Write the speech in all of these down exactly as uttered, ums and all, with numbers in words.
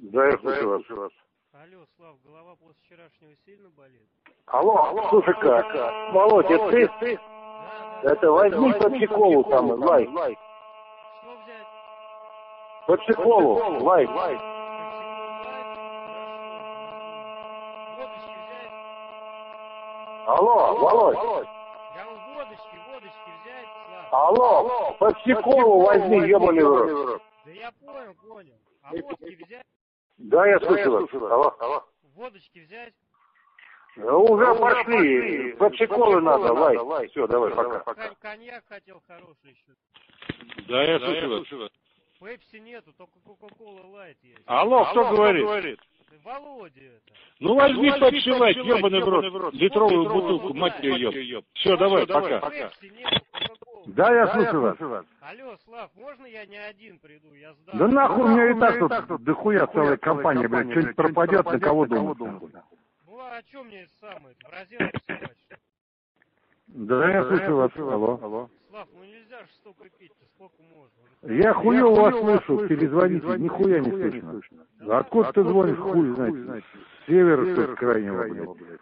Да, я слушаю вас. Алло, Слав, голова после вчерашнего сильно болит? Алло, алло, слушай-ка, Володь, это ты? ты? Да, да. Это возьми Пепси-колу там, лайк. Что взять? Пепси-колу, лайк. Пепси-колу лайт? Хорошо. Водочки взять? Алло, Володь. Я у водочки, водочки взять, Слав? Алло, Пепси-колу возьми, ебаный в рот. Да я понял, понял. А водки взять? Да, я слушаю вас. Алло, алло. Водочки взять? Ну, уже пошли. Пепси-колы надо, лайк. Все, давай, пока. Кон- коньяк хотел хороший еще. Да, я слушаю вас. Пепси нету, только кока-кола лайт есть. Алло, кто говорит? Володя это. Ну, возьми Пепси лайт, ебаный в рот. Литровую бутылку, мать ее, еб. Все, давай, пока. Пепси нету, кока-кола. Да, я слушаю вас. Алло, Слав, можно я не один приду? Я сдам. Да нахуй, у меня и так тут дохуя целая компания, блядь. Что-нибудь пропадет, на кого думать, нахуй. Ну а что мне это самое? В розетку совать, что ли? Да, я слушаю вас. Алло, алло. Слав, ну нельзя же столько пить-то, сколько можно? Я хуёво вас слышу, перезвоните, нихуя не слышно. Откуда ты звонишь, хуй, знаете? С севера, что ли, крайнего, блядь.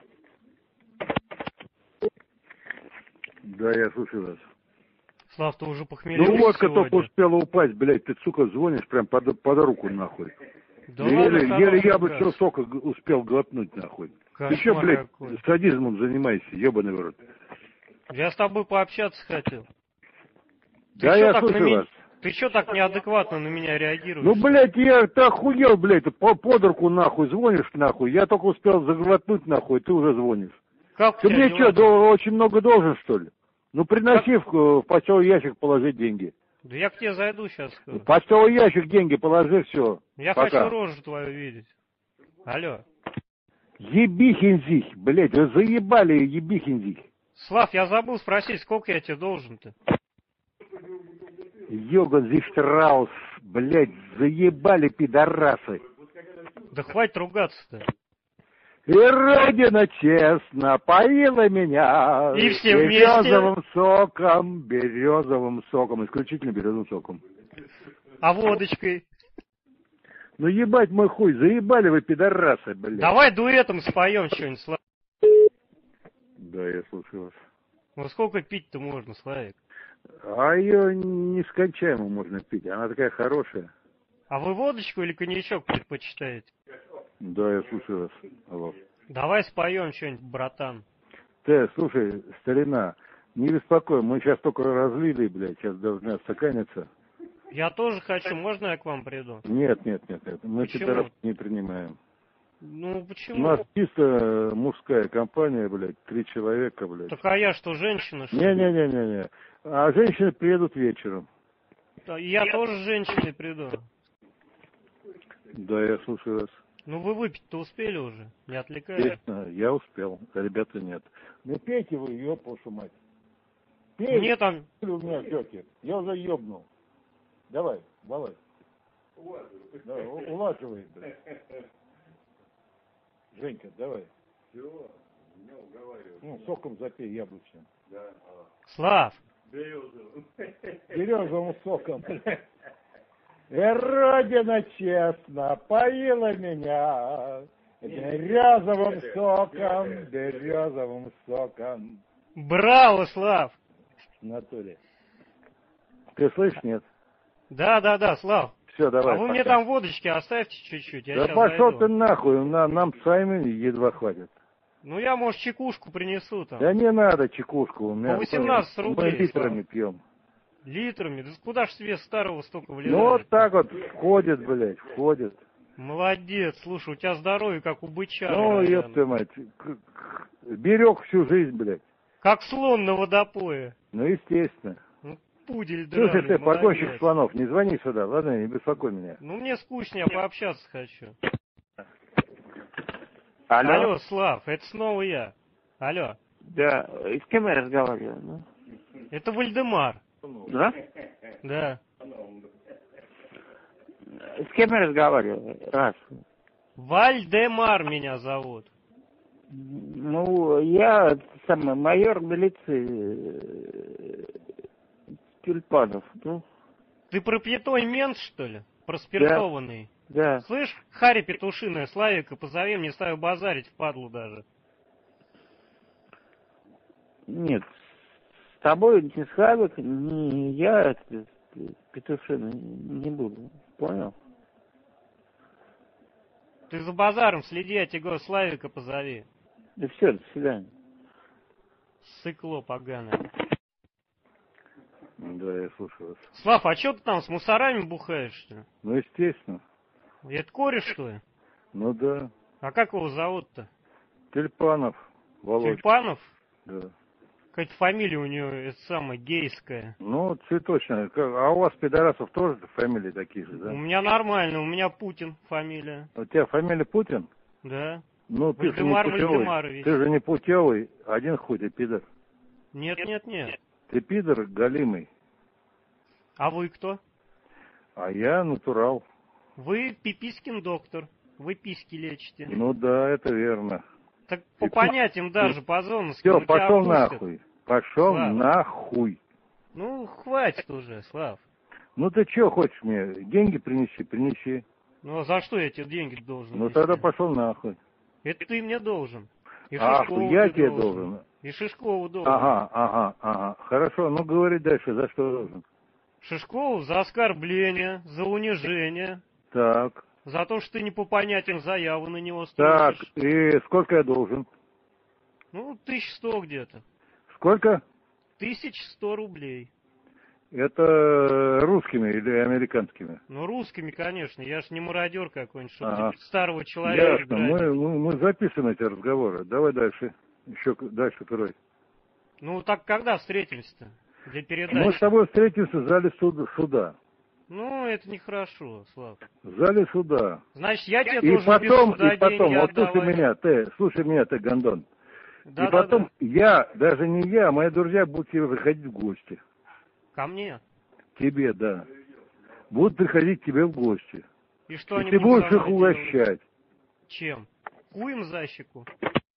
Да, я слушаю вас. Слав, ты уже похмелился? Ну, водка сегодня? только успела упасть, блядь, ты, сука, звонишь прям под, под руку, нахуй. Да еле, ладно, еле хороший яблочного газ. сока г- успел глотнуть, нахуй. Кошмар Ты чё, блядь, какой. садизмом занимаешься, ебаный в рот? Я с тобой пообщаться хотел. Ты Да, чё я так на слушаю меня- вас. Ты что так неадекватно на меня реагируешь? Ну, блядь, я ты охуел, блядь, ты по- под руку, нахуй, звонишь, нахуй. Я только успел заглотнуть, нахуй, ты уже звонишь. Как у Ты тебя мне дела? что, до- очень много должен, что ли? Ну, приноси в, в почтовый ящик, положи деньги. Да я к тебе зайду сейчас. В почтовый ящик деньги положи, все. Я Пока. хочу рожу твою видеть. Алло. Ебихинзих, блядь, вы заебали, ебихинзих. Слав, я забыл спросить, сколько я тебе должен-то? Йоган Зихтраус, блядь, заебали пидорасы. Да хватит ругаться-то. И Родина честно поила меня И все вместе. березовым соком, березовым соком, исключительно березовым соком. А водочкой? Ну ебать мой хуй, заебали вы пидорасы, блядь. Давай дуэтом споем что-нибудь, Слав. Да, я слушаю вас. Ну сколько пить-то можно, Славик? А ее нескончаемо можно пить, она такая хорошая. А вы водочку или коньячок предпочитаете? Да, я слушаю вас. Алло. Давай споем что-нибудь, братан. Ты, слушай, старина, не беспокой, мы сейчас только разлили, блядь, сейчас должны отстаканиться. Я тоже хочу, можно я к вам приду? Нет, нет, нет, нет, мы Почему? пидоров не принимаем. Ну У почему? нас чисто мужская компания, блядь, три человека, блядь. Так а я что, женщина, что ли? Не-не-не-не-не. А женщины приедут вечером. Да, Я тоже с женщиной приду. Да, я слушаю вас. Ну вы выпить-то успели уже? Не отвлекаю. Естественно, я успел, а ребята нет. Ну пейте вы, ёб вашу мать. Пей, Мне там... вы меня ждете. Я уже ёбнул. Давай, давай. Давай, у- улаживай, блядь. Женька, давай. Чего? Меня уговаривают. Ну, соком запей яблочным. Да. Слав! Березовым. Березовым соком. И Родина честно поила меня березовым соком, березовым соком. Браво, Слав! В натуре. Ты слышишь, нет? Да, да, да, Слав. Все, давай. А вы пока. мне там водочки оставьте чуть-чуть, я Да сейчас пошел зайду. ты нахуй, на, нам самим едва хватит. Ну я, может, чекушку принесу там. Да не надо чекушку. У меня По восемнадцать мы рублей, литрами пьем. Литрами? Да куда ж вес старого столько влезает? Ну вот так вот входит, блядь, входит. Молодец, слушай, у тебя здоровье, как у бычара. Ну, наверное. ёб твою мать. к- к- Берег всю жизнь, блядь. Как слон на водопое. Ну, естественно. Ну, пудель Слушай драный, ты, молодец. погонщик слонов, не звони сюда, ладно, не беспокой меня. Ну мне скучно, я пообщаться хочу. Алло? Алло, Слав, это снова я. Алло, Да, с кем я разговариваю? Ну? это Вальдемар. Да? Да. С кем я разговариваю? Раз. Вальдемар меня зовут. Ну, я самый майор милиции э, Тюльпанов. Ну, Ты пропьятой мент, что ли? Проспиртованный. Да. Слышь, Харя петушиная, Славика позови, мне ставил базарить впадлу даже. Нет, с тобой ни Славик, ни я это, петушиный не буду. Понял? Ты за базаром следи, я тебе говорю, Славика позови. Да все, до свидания. Сыкло поганое. Да, я слушаю вас. Слав, а что ты там с мусорами бухаешь, что ли? Ну, естественно. Это кореш, что ли? Ну да. А как его зовут-то? Тюльпанов, Володя. Тюльпанов? Да. Какая-то фамилия у него, это самая, гейская. Ну, цветочная. Как- А у вас, пидорасов, тоже фамилии такие же, У да? меня нормально, у меня Путин фамилия. У тебя фамилия Путин? Да. Ну, ты же не Вальдемар путевый. Вальдемарович. Ты же не путевый, один хуй, ты пидор. Нет, нет, нет. Ты пидор галимый. А вы кто? А я натурал. Вы Пипискин доктор. Вы письки лечите. Ну да, это верно. Так по понятиям даже, по зонским. Все, ну, тебя пошел опустят. нахуй. Пошел Слав. нахуй. Ну, хватит уже, Слав. Ну ты что хочешь мне? Деньги принеси, принеси. Ну, а за что я тебе деньги должен? Ну нести? тогда пошел нахуй. Это ты мне должен. И Ах, Шишкову я ты тебе должен. И Шишкову должен. Ага, ага, ага. Хорошо, ну говори дальше, за что должен. Шишкову за оскорбление, за унижение, Так, за то, что ты не по понятиям заяву на него так, строчишь. и сколько я должен? Ну, тысяч сто где-то. Сколько? Тысяч сто рублей. Это русскими или американскими? Ну, русскими, конечно. Я ж не мародер какой-нибудь, чтобы Ага. старого человека Ясно, мы, грабить. мы, мы записываем эти разговоры. Давай дальше. Еще к- дальше, крой. Ну, так когда встретимся-то? Для Мы передачи. с тобой встретимся в зале суда. суда. Ну, это нехорошо, Слав. В зале суда. Значит, я тебе И должен потом, без суда и потом, деньги вот слушай отдавать. меня, ты, слушай меня, ты, гондон. Да, и да, потом да. я, даже не я, мои друзья будут к тебе приходить в гости. Ко мне. Тебе, да. Будут приходить к тебе в гости. И что И они ты будут будешь со их мной делать? угощать. Чем? Куем за щеку?